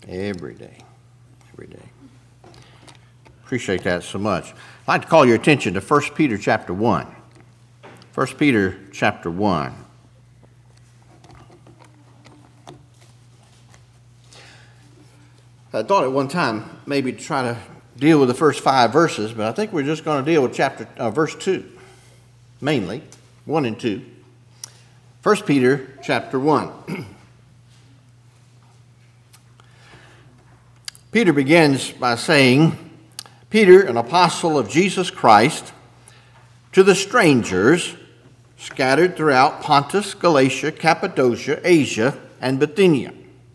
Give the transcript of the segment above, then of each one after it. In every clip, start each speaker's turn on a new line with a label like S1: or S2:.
S1: Every day. Every day. Appreciate that so much. I'd like to call your attention to 1 Peter chapter 1. 1 Peter chapter 1. I thought at one time maybe to try to deal with the first 5 verses, but I think we're just going to deal with verse 2, mainly, 1 and 2. 1 Peter chapter 1. Peter begins by saying, Peter, an apostle of Jesus Christ, to the strangers scattered throughout Pontus, Galatia, Cappadocia, Asia, and Bithynia,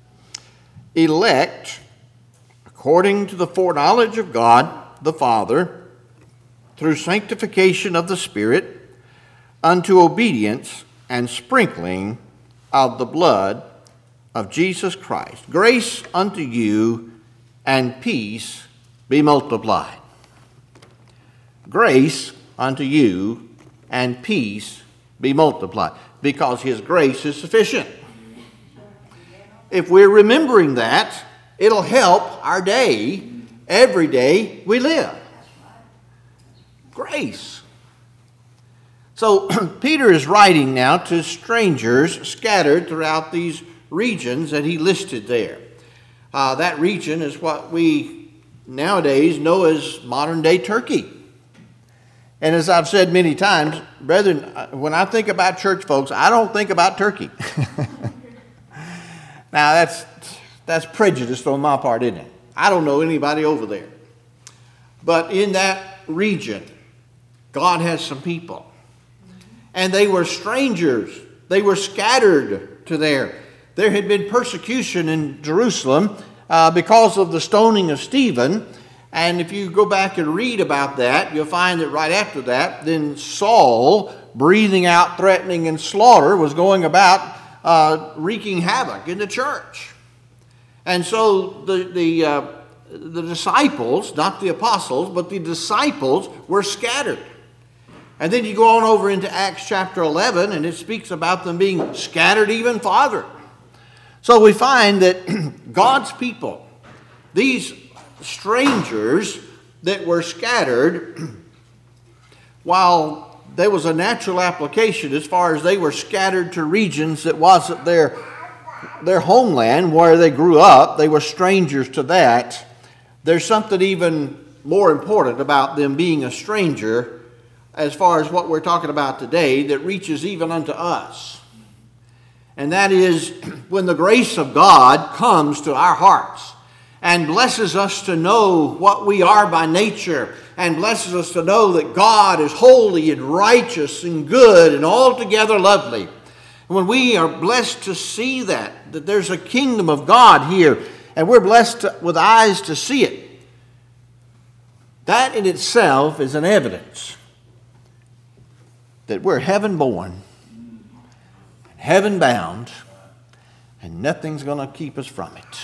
S1: elect according to the foreknowledge of God the Father, through sanctification of the Spirit, unto obedience and sprinkling of the blood of Jesus Christ. Grace unto you and peace be multiplied. Grace unto you and peace be multiplied, because his grace is sufficient. If we're remembering that, it'll help our day, every day we live. Grace. So Peter is writing now to strangers scattered throughout these regions that he listed there. That region is what we nowadays know as modern-day Turkey. And as I've said many times, brethren, when I think about church folks, I don't think about Turkey. Now, that's prejudice on my part, isn't it? I don't know anybody over there. But in that region, God has some people. And they were strangers. They were scattered to there. There had been persecution in Jerusalem because of the stoning of Stephen. And if you go back and read about that, you'll find that right after that, then Saul, breathing out threatening and slaughter, was going about wreaking havoc in the church. And so the disciples, not the apostles, but the disciples were scattered. And then you go on over into Acts chapter 11, and it speaks about them being scattered even farther. So we find that God's people, these strangers that were scattered, while there was a natural application as far as they were scattered to regions that wasn't their homeland where they grew up, they were strangers to that. There's something even more important about them being a stranger as far as what we're talking about today that reaches even unto us. And that is when the grace of God comes to our hearts and blesses us to know what we are by nature, and blesses us to know that God is holy and righteous and good and altogether lovely. And when we are blessed to see that there's a kingdom of God here, and we're blessed with eyes to see it, that in itself is an evidence that we're heaven born, heaven bound, and nothing's going to keep us from it.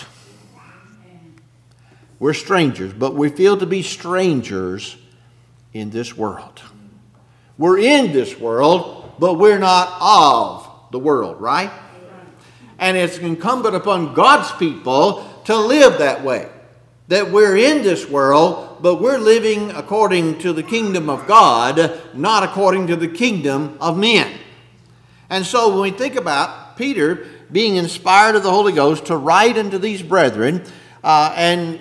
S1: We're strangers, but we feel to be strangers in this world. We're in this world, but we're not of the world, right? And it's incumbent upon God's people to live that way. That we're in this world, but we're living according to the kingdom of God, not according to the kingdom of men. And so when we think about Peter being inspired of the Holy Ghost to write unto these brethren and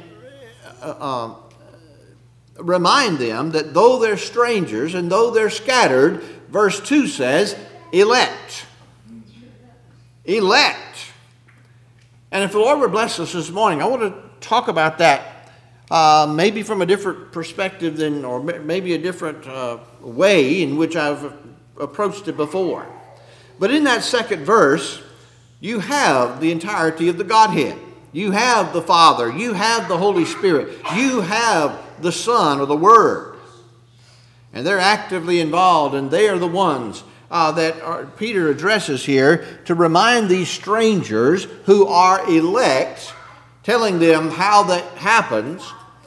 S1: remind them that though they're strangers and though they're scattered, verse 2 says, elect. Elect. And if the Lord would bless us this morning, I want to talk about that maybe from a different perspective or maybe a different way in which I've approached it before. But in that second verse, you have the entirety of the Godhead. You have the Father. You have the Holy Spirit. You have the Son or the Word. And they're actively involved, and they are the ones that Peter addresses here to remind these strangers who are elect, telling them how that happens,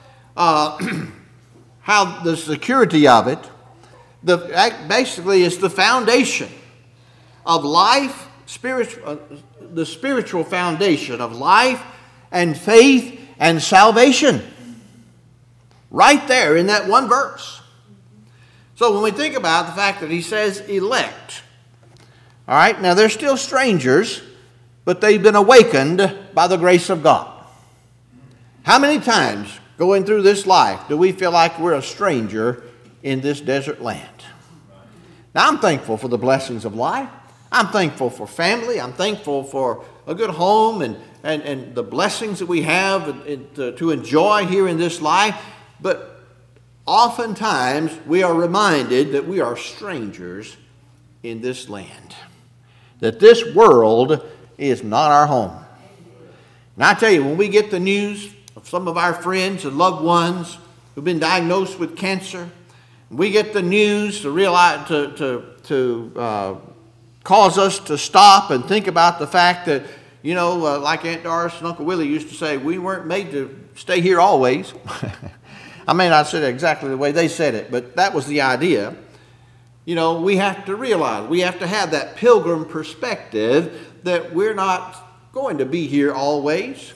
S1: how the security of it. Basically, it's the foundation of life, the spiritual foundation of life and faith and salvation. Right there in that one verse. So when we think about the fact that he says elect, all right, now they're still strangers, but they've been awakened by the grace of God. How many times going through this life do we feel like we're a stranger in this desert land? Now, I'm thankful for the blessings of life. I'm thankful for family. I'm thankful for a good home and the blessings that we have to enjoy here in this life. But oftentimes we are reminded that we are strangers in this land, that this world is not our home. And I tell you, when we get the news of some of our friends and loved ones who've been diagnosed with cancer, we get the news to realize to cause us to stop and think about the fact that, you know, like Aunt Doris and Uncle Willie used to say, we weren't made to stay here always. I may not say it exactly the way they said it, but that was the idea. You know, we have to realize, we have to have that pilgrim perspective that we're not going to be here always.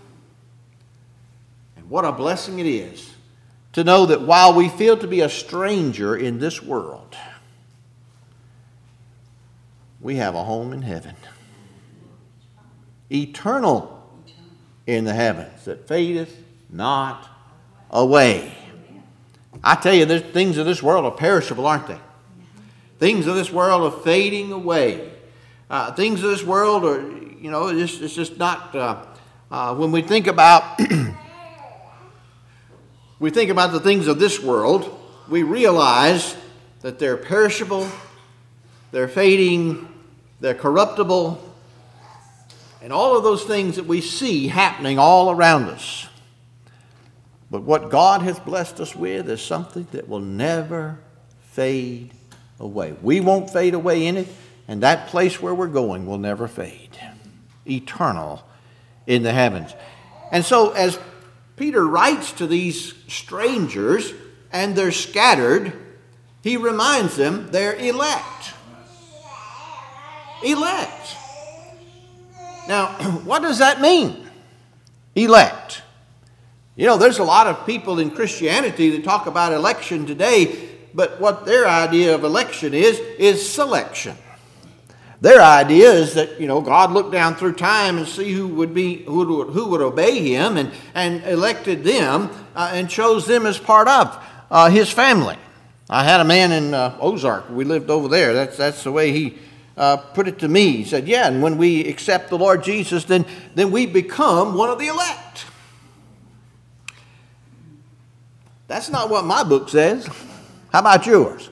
S1: And what a blessing it is to know that while we feel to be a stranger in this world, we have a home in heaven. Eternal in the heavens that fadeth not away. I tell you, things of this world are perishable, aren't they? Things of this world are fading away. Things of this world are, you know, it's just not, when we think about, the things of this world, we realize that they're perishable, they're fading, they're corruptible, and all of those things that we see happening all around us. But what God has blessed us with is something that will never fade away. We won't fade away in it, and that place where we're going will never fade. Eternal in the heavens. And so as Peter writes to these strangers, and they're scattered, he reminds them they're elect. Elect. Now, what does that mean? Elect. You know, there's a lot of people in Christianity that talk about election today, but what their idea of election is selection. Their idea is that, you know, God looked down through time and see who would obey him and elected them and chose them as part of his family. I had a man in Ozark. We lived over there. That's the way he put it to me. He said, yeah, and when we accept the Lord Jesus, then we become one of the elect. That's not what my book says. How about yours?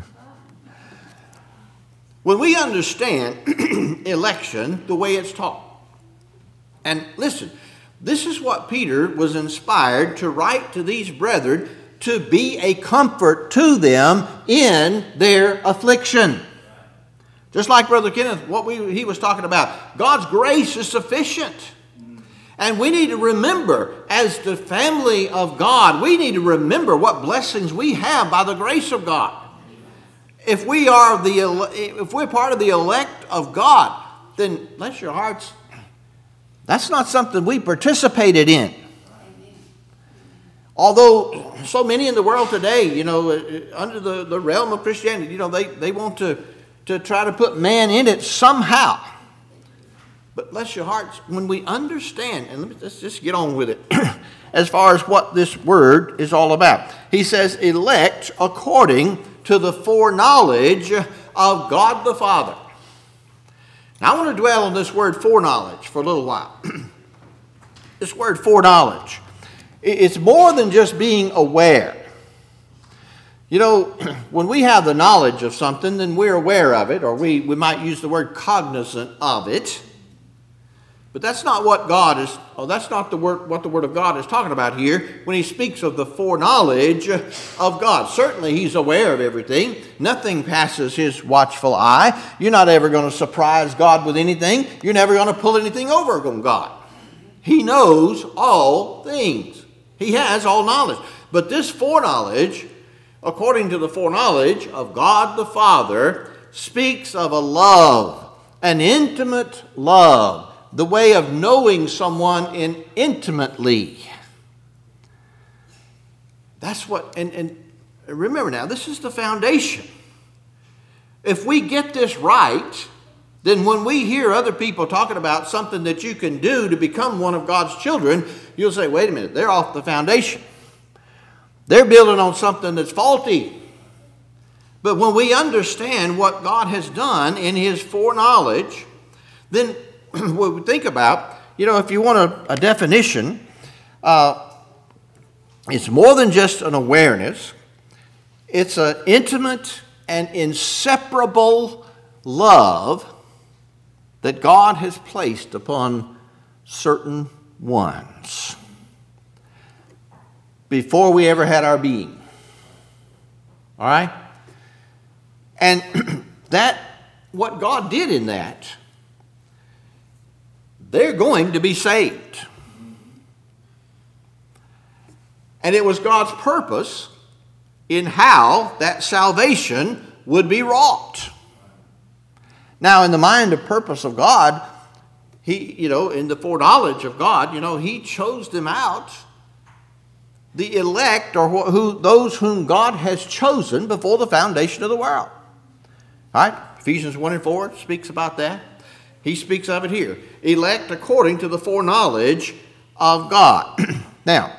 S1: When we understand election the way it's taught, and listen, this is what Peter was inspired to write to these brethren to be a comfort to them in their affliction. Just like Brother Kenneth, he was talking about, God's grace is sufficient. And we need to remember, as the family of God, we need to remember what blessings we have by the grace of God. If we're part of the elect of God, then bless your hearts, that's not something we participated in. Although so many in the world today, you know, under the realm of Christianity, you know, they want to try to put man in it somehow. But bless your hearts, when we understand, and let's just get on with it, as far as what this word is all about. He says, elect according to the foreknowledge of God the Father. Now, I want to dwell on this word foreknowledge for a little while. This word foreknowledge, it's more than just being aware. You know, when we have the knowledge of something, then we're aware of it, or we might use the word cognizant of it. But that's not what that's not what the Word of God is talking about here when he speaks of the foreknowledge of God. Certainly he's aware of everything. Nothing passes his watchful eye. You're not ever going to surprise God with anything. You're never going to pull anything over on God. He knows all things. He has all knowledge. But this foreknowledge, according to the foreknowledge of God the Father, speaks of a love, an intimate love the way of knowing someone intimately. That's what, and remember now, this is the foundation. If we get this right, then when we hear other people talking about something that you can do to become one of God's children, you'll say, wait a minute, they're off the foundation. They're building on something that's faulty. But when we understand what God has done in his foreknowledge, then what we think about, if you want a definition, it's more than just an awareness. It's an intimate and inseparable love that God has placed upon certain ones before we ever had our being. All right? And what God did in that, they're going to be saved. And it was God's purpose in how that salvation would be wrought. Now, in the mind and purpose of God, he, in the foreknowledge of God, he chose them out, the elect, or those whom God has chosen before the foundation of the world. All right? Ephesians 1:4 speaks about that. He speaks of it here. Elect according to the foreknowledge of God. Now,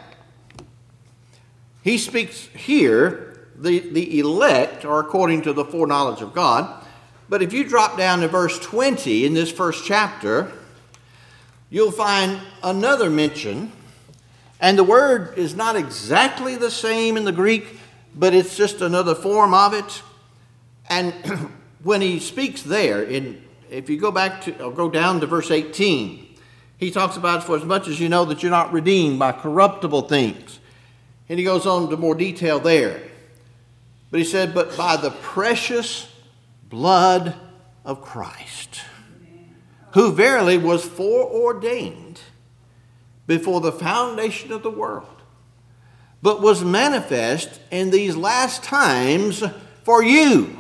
S1: he speaks here, the elect are according to the foreknowledge of God. But if you drop down to verse 20 in this first chapter, you'll find another mention. And the word is not exactly the same in the Greek, but it's just another form of it. And when he speaks there, if you go down to verse 18, he talks about, for as much as you know that you're not redeemed by corruptible things. And he goes on to more detail there. But he said, but by the precious blood of Christ, who verily was foreordained before the foundation of the world, but was manifest in these last times for you.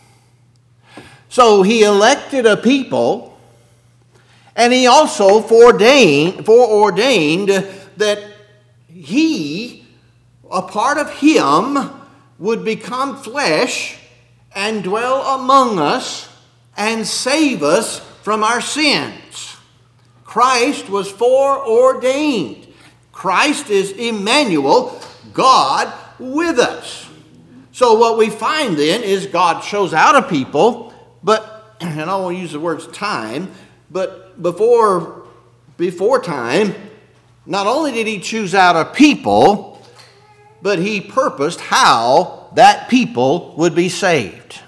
S1: So he elected a people, and he also foreordained that he, a part of him, would become flesh and dwell among us and save us from our sins. Christ was foreordained. Christ is Emmanuel, God with us. So what we find then is God chose out a people, but, and I don't want to use the words time, but before time, not only did he choose out a people, but he purposed how that people would be saved.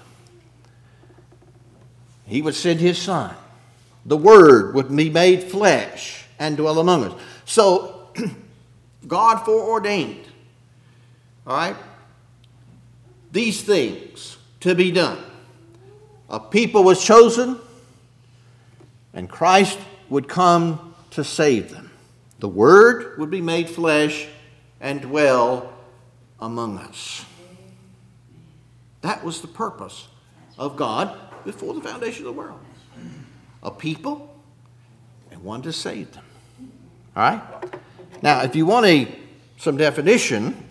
S1: He would send his Son. The Word would be made flesh and dwell among us. So, God foreordained, all right, these things to be done. A people was chosen, and Christ would come to save them. The Word would be made flesh and dwell among us. That was the purpose of God before the foundation of the world. A people and one to save them. All right? Now, if you want some definition,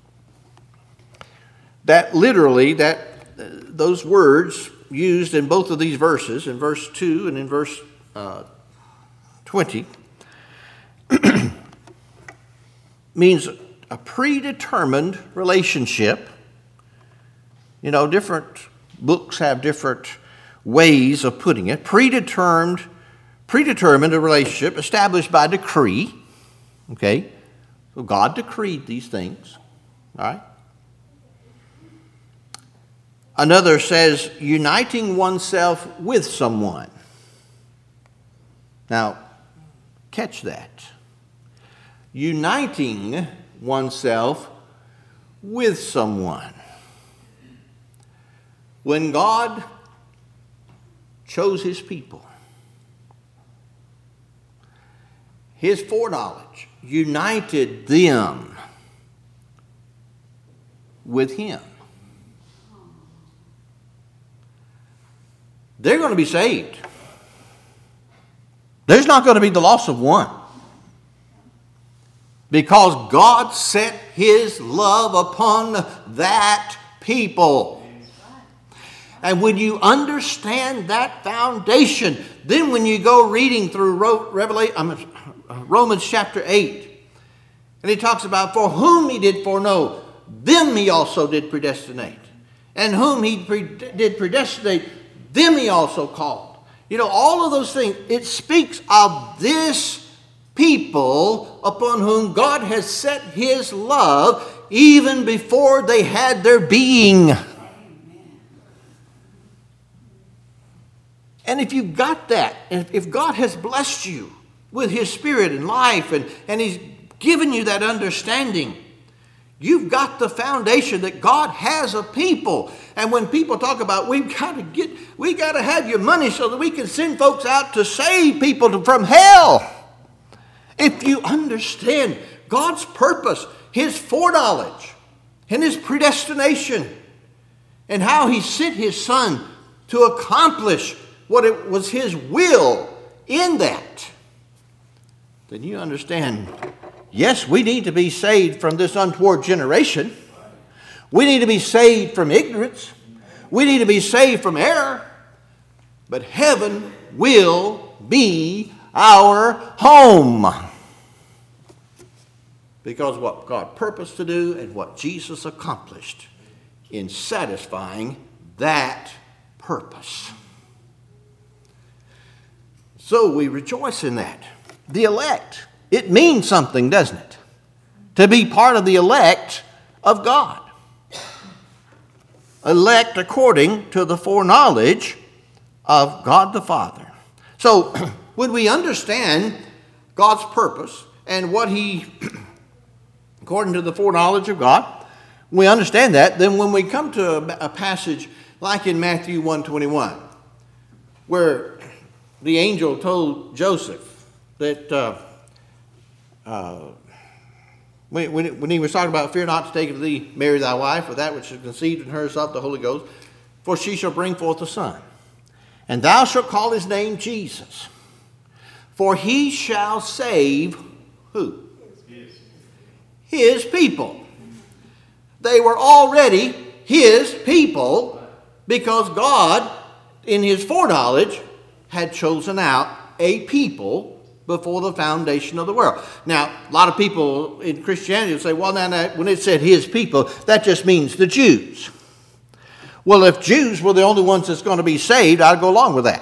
S1: that literally, those words used in both of these verses, in verse 2 and in verse 20, means a predetermined relationship. Different books have different ways of putting it. Predetermined a relationship established by decree. Okay? So God decreed these things. All right? Another says uniting oneself with someone. Now, catch that. Uniting oneself with someone. When God chose his people, his foreknowledge united them with him. They're going to be saved. There's not going to be the loss of one. Because God set his love upon that people. And when you understand that foundation, then when you go reading through Romans chapter 8, and he talks about for whom he did foreknow, them he also did predestinate. And whom he did predestinate, them he also called. You know, all of those things, it speaks of this people upon whom God has set his love even before they had their being. And if you've got that, and if God has blessed you with his spirit and life, and he's given you that understanding, you've got the foundation that God has a people. And when people talk about we got to have your money so that we can send folks out to save people from hell. If you understand God's purpose, his foreknowledge, and his predestination, and how he sent his son to accomplish what it was his will in that, then you understand, yes, we need to be saved from this untoward generation. We need to be saved from ignorance. We need to be saved from error. But heaven will be our home. Because what God purposed to do and what Jesus accomplished in satisfying that purpose. So we rejoice in that. The elect, it means something, doesn't it? To be part of the elect of God. Elect according to the foreknowledge of God the Father. So when we understand God's purpose and what he, according to the foreknowledge of God, we understand that, then when we come to a passage like in Matthew 1:21, where the angel told Joseph that when he was talking about, fear not to take of thee Mary thy wife, for that which is conceived in her is of the Holy Ghost, for she shall bring forth a son. And thou shalt call his name Jesus, for he shall save who? His people. They were already his people because God, in his foreknowledge, had chosen out a people before the foundation of the world. Now, a lot of people in Christianity will say, well, now, when it said his people, that just means the Jews. Well, if Jews were the only ones that's going to be saved, I'd go along with that.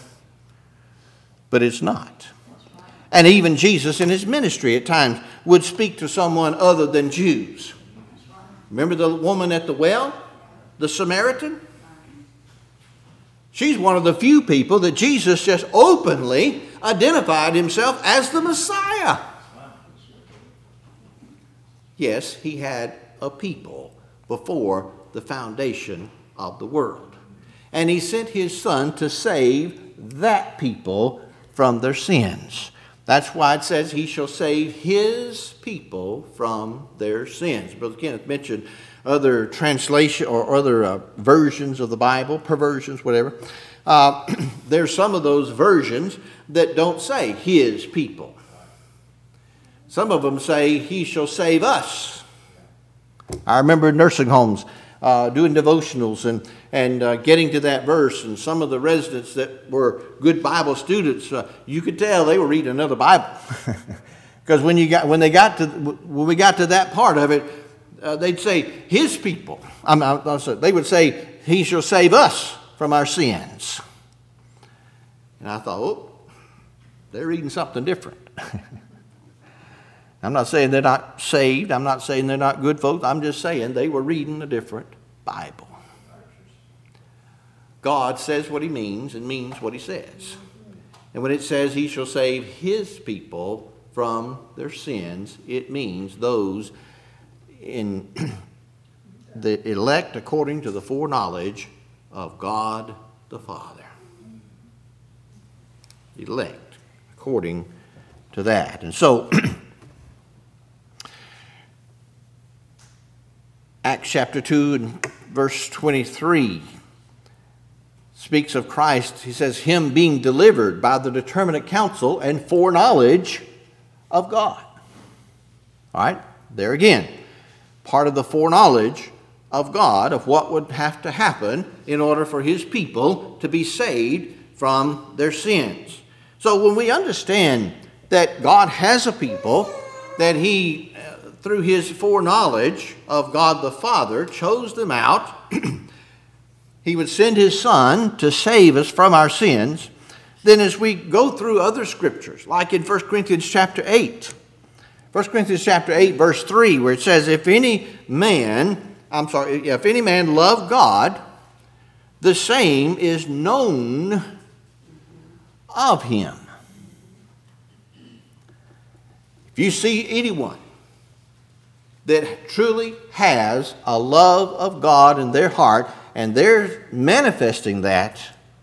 S1: But it's not. And even Jesus in his ministry at times would speak to someone other than Jews. Remember the woman at the well, the Samaritan? She's one of the few people that Jesus just openly identified himself as the Messiah. Yes, he had a people before the foundation of the world. And he sent his son to save that people from their sins. That's why it says he shall save his people from their sins. Brother Kenneth mentioned other translation or other versions of the Bible, perversions, whatever. There's some of those versions that don't say his people. Some of them say he shall save us. I remember nursing homes doing devotionals and getting to that verse, and some of the residents that were good Bible students, you could tell they were reading another Bible. Because when we got to that part of it, they'd say his people. They would say he shall save us from our sins. And I thought, oh, they're reading something different. I'm not saying they're not saved. I'm not saying they're not good folks. I'm just saying they were reading a different Bible. God says what he means and means what he says. And when it says he shall save his people from their sins, it means those in the elect according to the foreknowledge of God the Father. Elect according to that. And so Acts chapter 2 and verse 23 speaks of Christ, he says, him being delivered by the determinate counsel and foreknowledge of God. All right, there again, part of the foreknowledge of God of what would have to happen in order for his people to be saved from their sins. So when we understand that God has a people, that he, through his foreknowledge of God the Father, chose them out, he would send his Son to save us from our sins. Then as we go through other scriptures, like in 1 Corinthians chapter 8, 1 Corinthians chapter 8, verse 3, where it says, if any man love God, the same is known of him. If you see anyone that truly has a love of God in their heart, and they're manifesting that,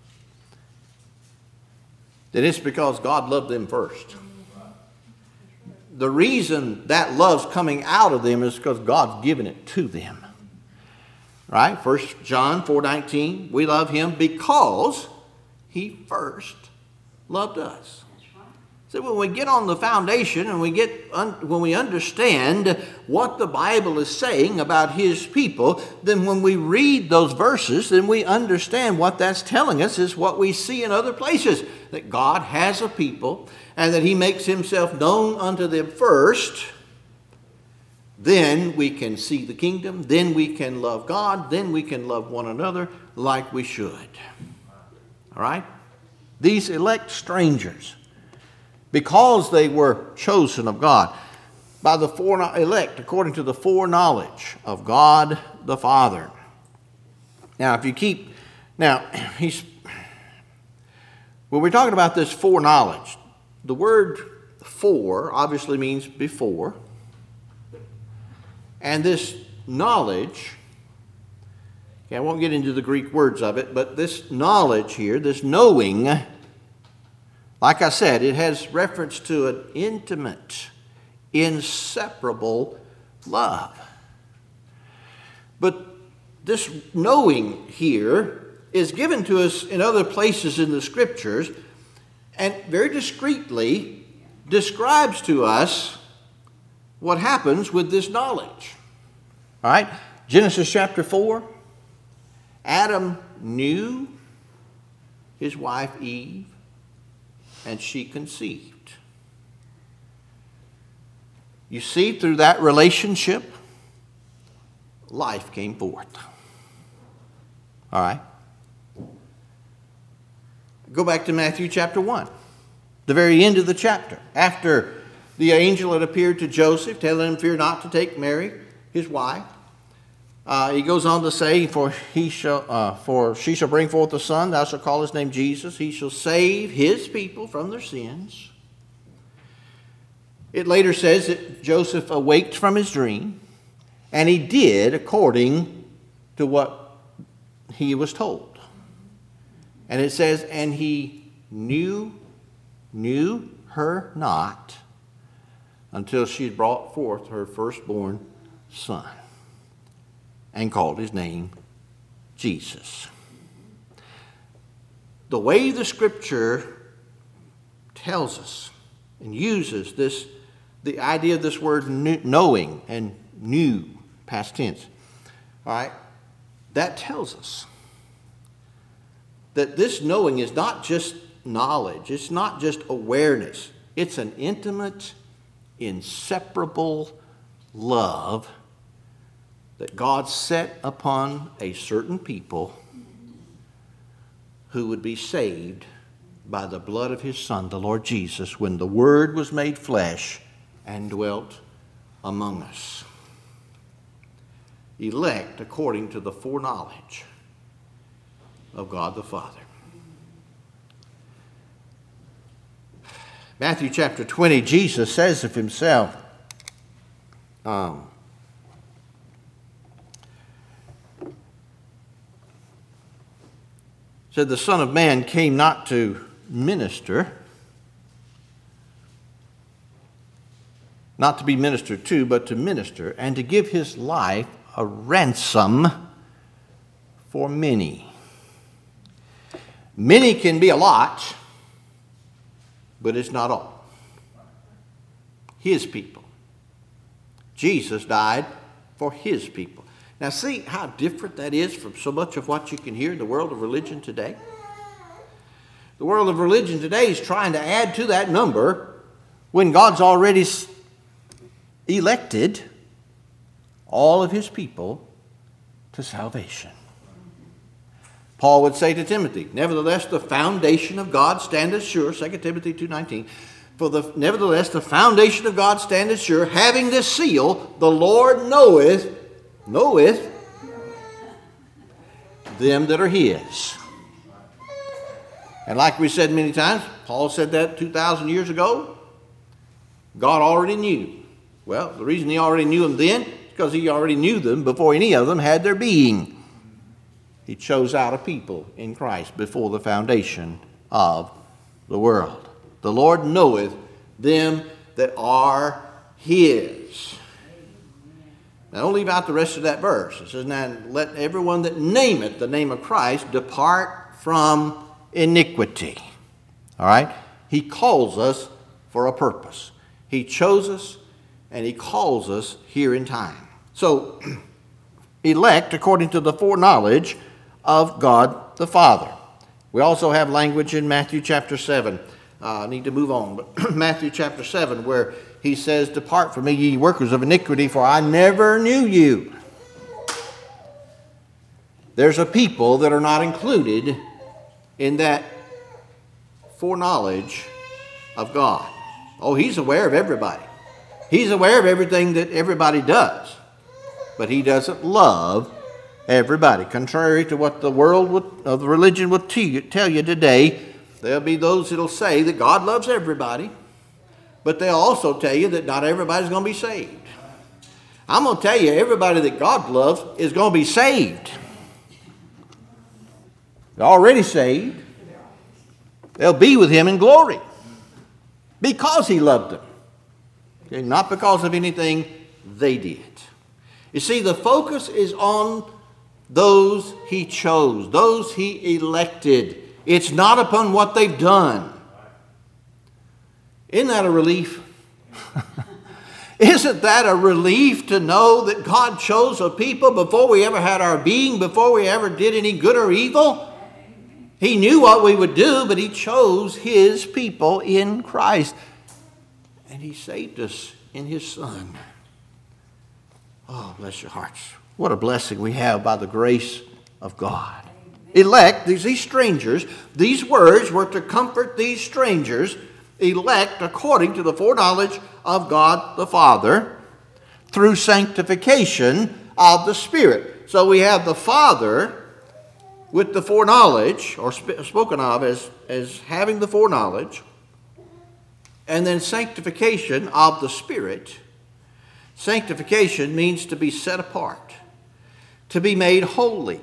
S1: then it's because God loved them first. The reason that love's coming out of them is because God's given it to them. Right? 1 John 4:19, we love him because he first loved us. So when we get on the foundation and when we understand what the Bible is saying about his people, then when we read those verses, then we understand what that's telling us is what we see in other places. That God has a people and that he makes himself known unto them first. Then we can see the kingdom. Then we can love God. Then we can love one another like we should. All right? These elect strangers, because they were chosen of God, by the elect according to the foreknowledge of God the Father. Now, when we're talking about this foreknowledge, the word fore obviously means before. And this knowledge, I won't get into the Greek words of it, but this knowledge here, this knowing, like I said, it has reference to an intimate, inseparable love. But this knowing here is given to us in other places in the Scriptures and very discreetly describes to us what happens with this knowledge. All right? Genesis chapter 4, Adam knew his wife Eve, and she conceived. You see, through that relationship, life came forth. All right? Go back to Matthew chapter 1, the very end of the chapter. After the angel had appeared to Joseph, telling him, fear not to take Mary, his wife. He goes on to say, for she shall bring forth a son, thou shalt call his name Jesus. He shall save his people from their sins. It later says that Joseph awaked from his dream, and he did according to what he was told. And it says, and he knew her not until she brought forth her firstborn son and called his name Jesus. The way the Scripture tells us and uses the idea of this word knowing and knew, past tense, all right, that tells us that this knowing is not just knowledge, it's not just awareness, it's an intimate, inseparable love that God set upon a certain people who would be saved by the blood of his Son, the Lord Jesus, when the Word was made flesh and dwelt among us. Elect according to the foreknowledge of God the Father. Matthew chapter 20, Jesus says of himself, said, the Son of Man came not to minister, not to be ministered to, but to minister, and to give his life a ransom for many. Many can be a lot, but it's not all. His people. Jesus died for his people. Now see how different that is from so much of what you can hear in the world of religion today? The world of religion today is trying to add to that number when God's already elected all of his people to salvation. Paul would say to Timothy, nevertheless, the foundation of God standeth sure, 2 Timothy 2:19, nevertheless, the foundation of God standeth sure, having this seal, the Lord knoweth them that are his. And like we said many times, Paul said that 2,000 years ago, God already knew. Well, the reason he already knew them then is because he already knew them before any of them had their being. He chose out a people in Christ before the foundation of the world. The Lord knoweth them that are his. Now don't leave out the rest of that verse. It says, now let everyone that nameth the name of Christ depart from iniquity. All right? He calls us for a purpose. He chose us and he calls us here in time. So, elect according to the foreknowledge of God the Father. We also have language in Matthew chapter 7. I need to move on, but Matthew chapter 7 where he says, depart from me, ye workers of iniquity, for I never knew you. There's a people that are not included in that foreknowledge of God. Oh, he's aware of everybody. He's aware of everything that everybody does. But he doesn't love everybody. Contrary to what the world of religion would tell you today, there'll be those that'll say that God loves everybody, but they'll also tell you that not everybody's going to be saved. I'm going to tell you, everybody that God loves is going to be saved. They're already saved. They'll be with him in glory because he loved them. Okay, not because of anything they did. You see, the focus is on those he chose, those he elected. It's not upon what they've done. Isn't that a relief? Isn't that a relief to know that God chose a people before we ever had our being, before we ever did any good or evil? He knew what we would do, but he chose his people in Christ. And he saved us in his Son. Oh, bless your hearts. What a blessing we have by the grace of God. Elect, these strangers, these words were to comfort these strangers. Elect according to the foreknowledge of God the Father through sanctification of the Spirit. So we have the Father with the foreknowledge, or spoken of as having the foreknowledge, and then sanctification of the Spirit. Sanctification means to be set apart, to be made holy.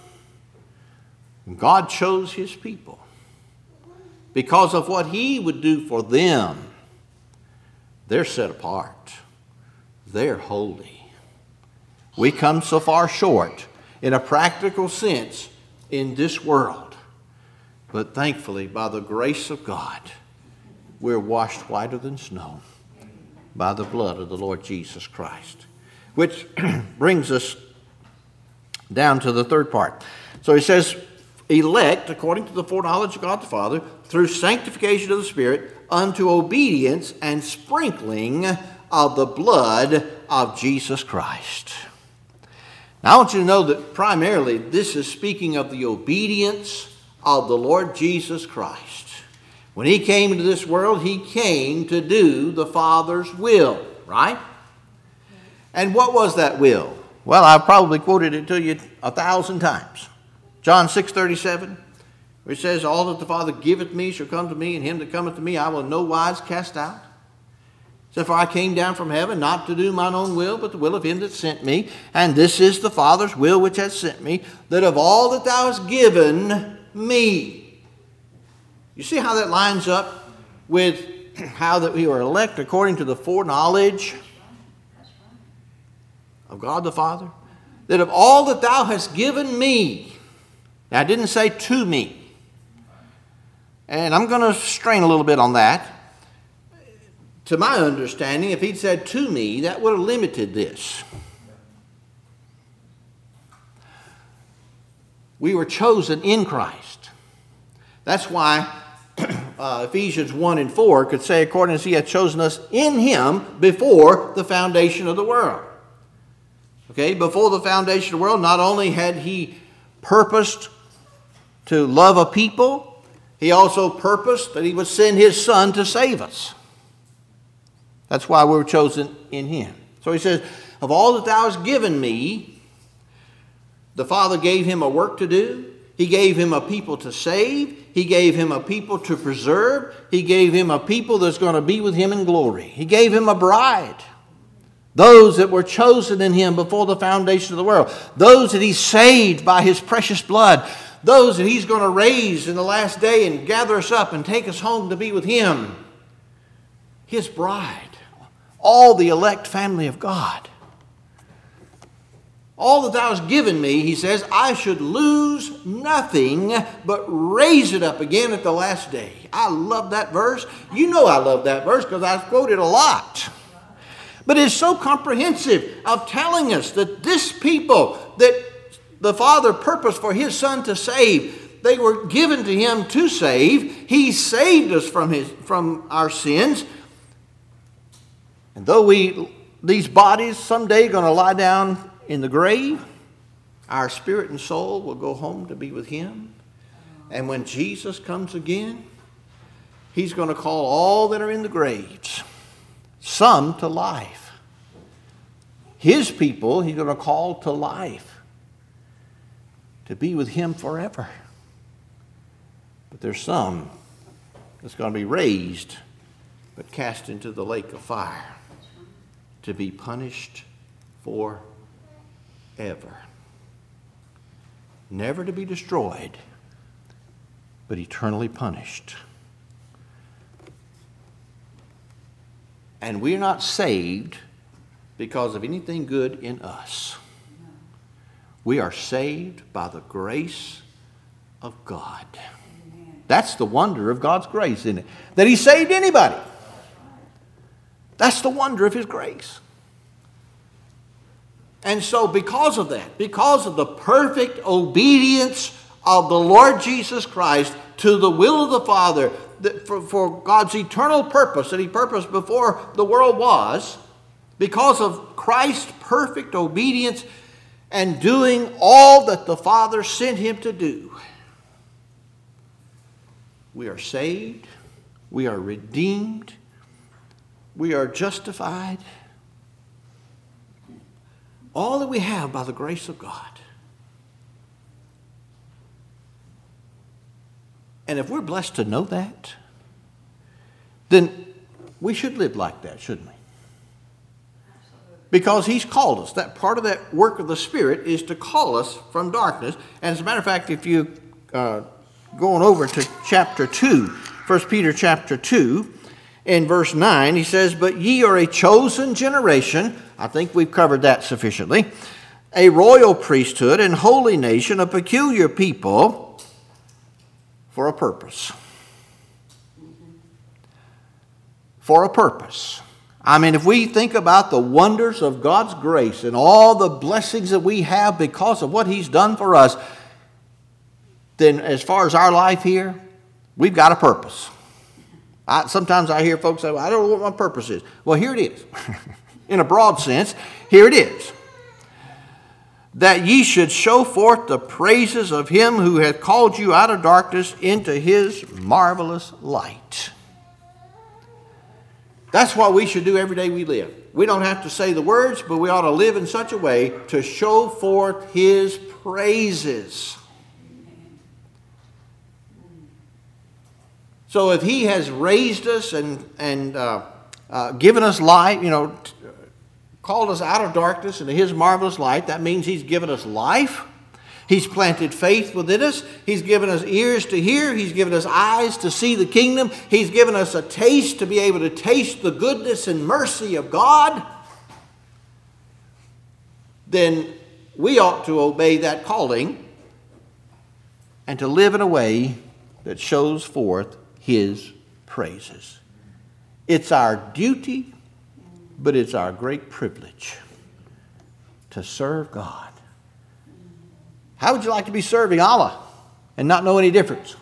S1: God chose his people because of what he would do for them. They're set apart. They're holy. We come so far short in a practical sense in this world. But thankfully, by the grace of God, we're washed whiter than snow by the blood of the Lord Jesus Christ. Which brings us down to the third part. So he says, elect according to the foreknowledge of God the Father through sanctification of the Spirit unto obedience and sprinkling of the blood of Jesus Christ. Now I want you to know that primarily this is speaking of the obedience of the Lord Jesus Christ. When he came into this world, he came to do the Father's will, right? And what was that will? Well, I've probably quoted it to you 1,000 times. John 6:37, which says, all that the Father giveth me shall come to me, and him that cometh to me I will in no wise cast out. So for I came down from heaven not to do mine own will, but the will of him that sent me. And this is the Father's will which hath sent me, that of all that thou hast given me. You see how that lines up with how that we were elect according to the foreknowledge of God the Father? That of all that thou hast given me. Now, I didn't say to me. And I'm going to strain a little bit on that. To my understanding, if he'd said to me, that would have limited this. We were chosen in Christ. That's why Ephesians 1 and 4 could say, according as he had chosen us in him before the foundation of the world. Okay, before the foundation of the world, not only had he purposed to love a people, he also purposed that he would send his Son to save us. That's why we were chosen in him. So he says, of all that thou hast given me, the Father gave him a work to do. He gave him a people to save. He gave him a people to preserve. He gave him a people that's going to be with him in glory. He gave him a bride. Those that were chosen in him before the foundation of the world. Those that he saved by his precious blood. Those that he's going to raise in the last day and gather us up and take us home to be with him. His bride. All the elect family of God. All that thou hast given me, he says, I should lose nothing but raise it up again at the last day. I love that verse. You know I love that verse because I've quoted a lot. But it's so comprehensive of telling us that this people that the Father purposed for his Son to save, they were given to him to save. He saved us from our sins. And though these bodies someday are going to lie down in the grave, our spirit and soul will go home to be with him. And when Jesus comes again, he's going to call all that are in the graves, some to life. His people, he's going to call to life, to be with him forever. But there's some that's going to be raised, but cast into the lake of fire, to be punished forever. Never to be destroyed, but eternally punished. And we're not saved because of anything good in us. We are saved by the grace of God. That's the wonder of God's grace, isn't it? That he saved anybody. That's the wonder of his grace. And so because of that, because of the perfect obedience of the Lord Jesus Christ to the will of the Father, for God's eternal purpose that he purposed before the world was, because of Christ's perfect obedience and doing all that the Father sent him to do, we are saved, we are redeemed, we are justified. All that we have by the grace of God. And if we're blessed to know that, then we should live like that, shouldn't we? Because he's called us. That part of that work of the Spirit is to call us from darkness. And as a matter of fact, if you going over to chapter 2, 1 Peter chapter 2, in verse 9, he says, but ye are a chosen generation. I think we've covered that sufficiently. A royal priesthood and holy nation, a peculiar people for a purpose. For a purpose. I mean, if we think about the wonders of God's grace and all the blessings that we have because of what he's done for us, then as far as our life here, we've got a purpose. Sometimes I hear folks say, well, I don't know what my purpose is. Well, here it is. In a broad sense, here it is. That ye should show forth the praises of him who hath called you out of darkness into his marvelous light. That's what we should do every day we live. We don't have to say the words, but we ought to live in such a way to show forth his praises. So if he has raised us and given us light, called us out of darkness into his marvelous light, that means he's given us life. He's planted faith within us. He's given us ears to hear. He's given us eyes to see the kingdom. He's given us a taste to be able to taste the goodness and mercy of God. Then we ought to obey that calling and to live in a way that shows forth his praises. It's our duty, but it's our great privilege to serve God. How would you like to be serving Allah and not know any difference?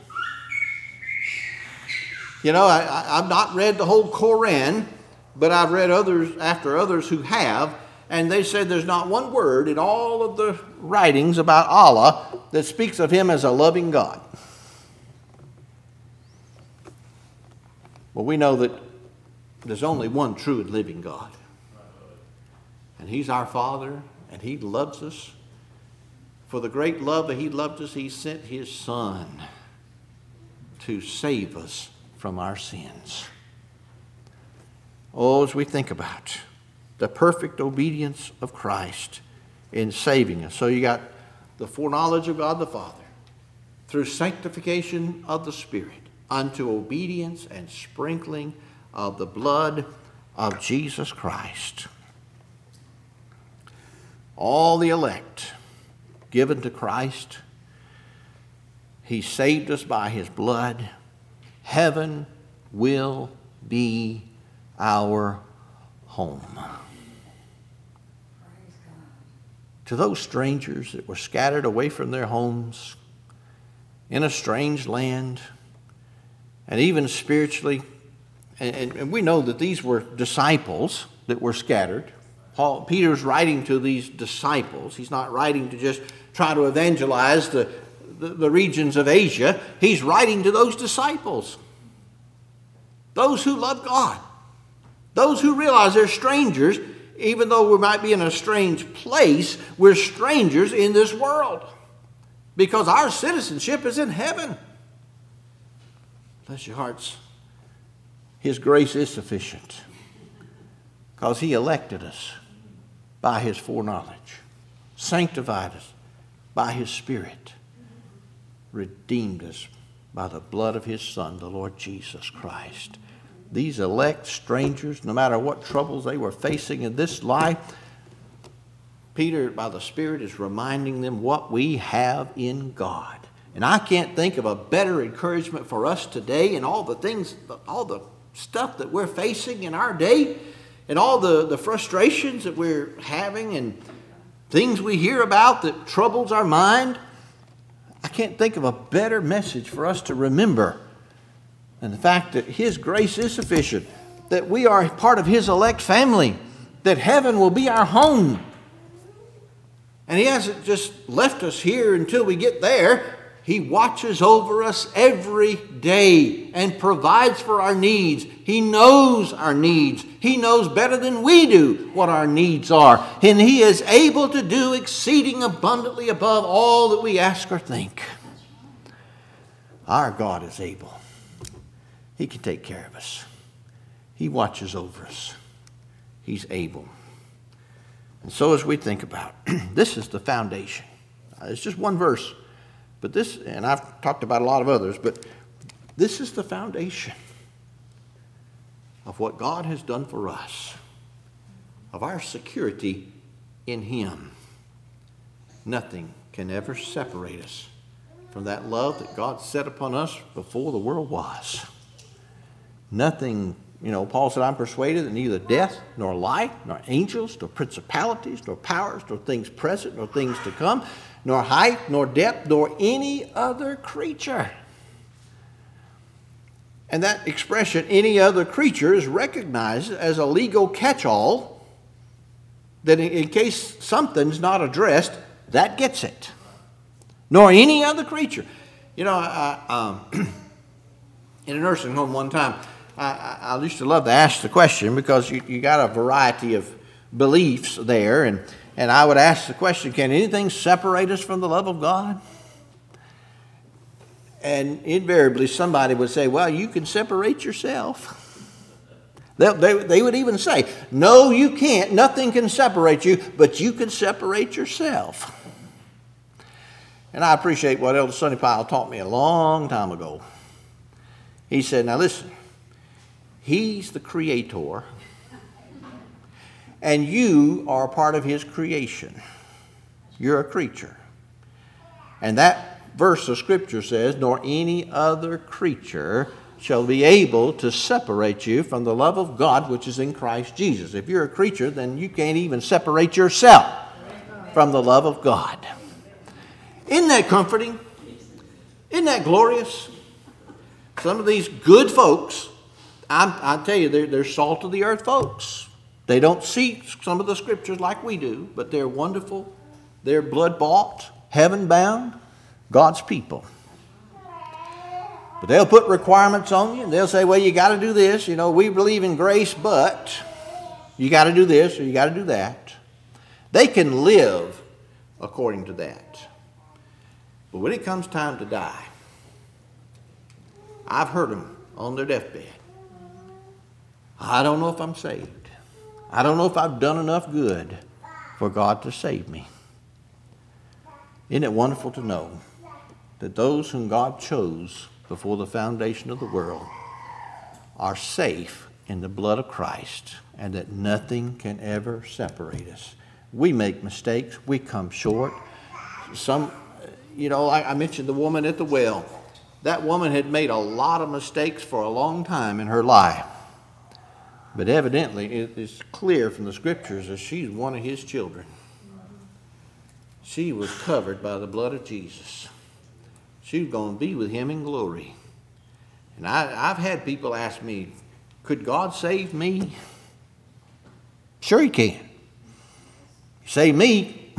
S1: You know, I've not read the whole Koran, but I've read others after others who have, and they said there's not one word in all of the writings about Allah that speaks of him as a loving God. Well, we know that there's only one true and living God. And he's our Father, and he loves us. For the great love that he loved us, he sent his Son to save us from our sins. Oh, as we think about the perfect obedience of Christ in saving us. So you got the foreknowledge of God the Father through sanctification of the Spirit unto obedience and sprinkling of the blood of Jesus Christ. All the elect given to Christ. He saved us by his blood. Heaven will be our home. To those strangers that were scattered away from their homes in a strange land, and even spiritually, and we know that these were disciples that were scattered. Peter's writing to these disciples. He's not writing to just try to evangelize the regions of Asia. He's writing to those disciples. Those who love God. Those who realize they're strangers, even though we might be in a strange place, we're strangers in this world. Because our citizenship is in heaven. Bless your hearts. His grace is sufficient. Because he elected us by his foreknowledge, sanctified us by his Spirit, redeemed us by the blood of his Son, the Lord Jesus Christ. These elect strangers, no matter what troubles they were facing in this life, Peter, by the Spirit, is reminding them what we have in God. And I can't think of a better encouragement for us today and all the things, all the stuff that we're facing in our day, and all the frustrations that we're having and things we hear about that troubles our mind. I can't think of a better message for us to remember than the fact that his grace is sufficient, that we are part of his elect family, that heaven will be our home. And he hasn't just left us here until we get there. He watches over us every day and provides for our needs. He knows our needs. He knows better than we do what our needs are. And he is able to do exceeding abundantly above all that we ask or think. Our God is able. He can take care of us. He watches over us. He's able. And so as we think about this is the foundation. It's just one verse. But this, and I've talked about a lot of others, but this is the foundation of what God has done for us, of our security in him. Nothing can ever separate us from that love that God set upon us before the world was. Nothing, Paul said, I'm persuaded that neither death, nor life, nor angels, nor principalities, nor powers, nor things present, nor things to come, nor height, nor depth, nor any other creature. And that expression, any other creature, is recognized as a legal catch-all that in case something's not addressed, that gets it. Nor any other creature. In a nursing home one time, I used to love to ask the question because you got a variety of beliefs there, and I would ask the question, can anything separate us from the love of God? And invariably somebody would say, well, you can separate yourself. They would even say, no, you can't. Nothing can separate you, but you can separate yourself. And I appreciate what Elder Sonny Pyle taught me a long time ago. He said, now listen, he's the creator, and you are a part of his creation. You're a creature. And that verse of Scripture says, nor any other creature shall be able to separate you from the love of God which is in Christ Jesus. If you're a creature, then you can't even separate yourself from the love of God. Isn't that comforting? Isn't that glorious? Some of these good folks, I tell you, they're salt of the earth folks. They don't see some of the scriptures like we do, but they're wonderful. They're blood-bought, heaven-bound, God's people. But they'll put requirements on you, and they'll say, well, you got to do this. You know, we believe in grace, but you got to do this or you got to do that. They can live according to that. But when it comes time to die, I've heard them on their deathbed. I don't know if I'm saved. I don't know if I've done enough good for God to save me. Isn't it wonderful to know that those whom God chose before the foundation of the world are safe in the blood of Christ, and that nothing can ever separate us? We make mistakes. We come short. I mentioned the woman at the well. That woman had made a lot of mistakes for a long time in her life. But evidently, it is clear from the scriptures that she's one of his children. She was covered by the blood of Jesus. She was going to be with him in glory. And I've had people ask me, could God save me? Sure he can. Save me.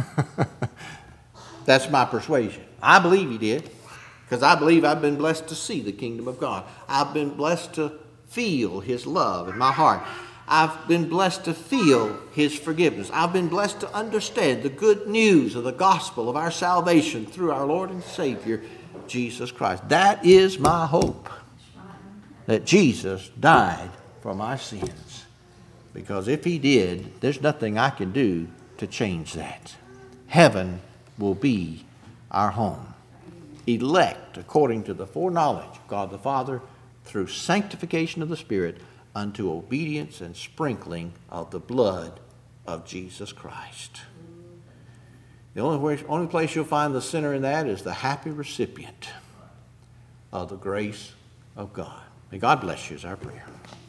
S1: That's my persuasion. I believe he did, because I believe I've been blessed to see the kingdom of God. I've been blessed to feel his love in my heart. I've been blessed to feel his forgiveness. I've been blessed to understand the good news of the gospel of our salvation through our Lord and Savior, Jesus Christ. That is my hope, that Jesus died for my sins. Because if he did, there's nothing I can do to change that. Heaven will be our home. Elect according to the foreknowledge of God the Father, through sanctification of the Spirit, unto obedience and sprinkling of the blood of Jesus Christ. The only place you'll find the sinner in that is the happy recipient of the grace of God. May God bless you is our prayer.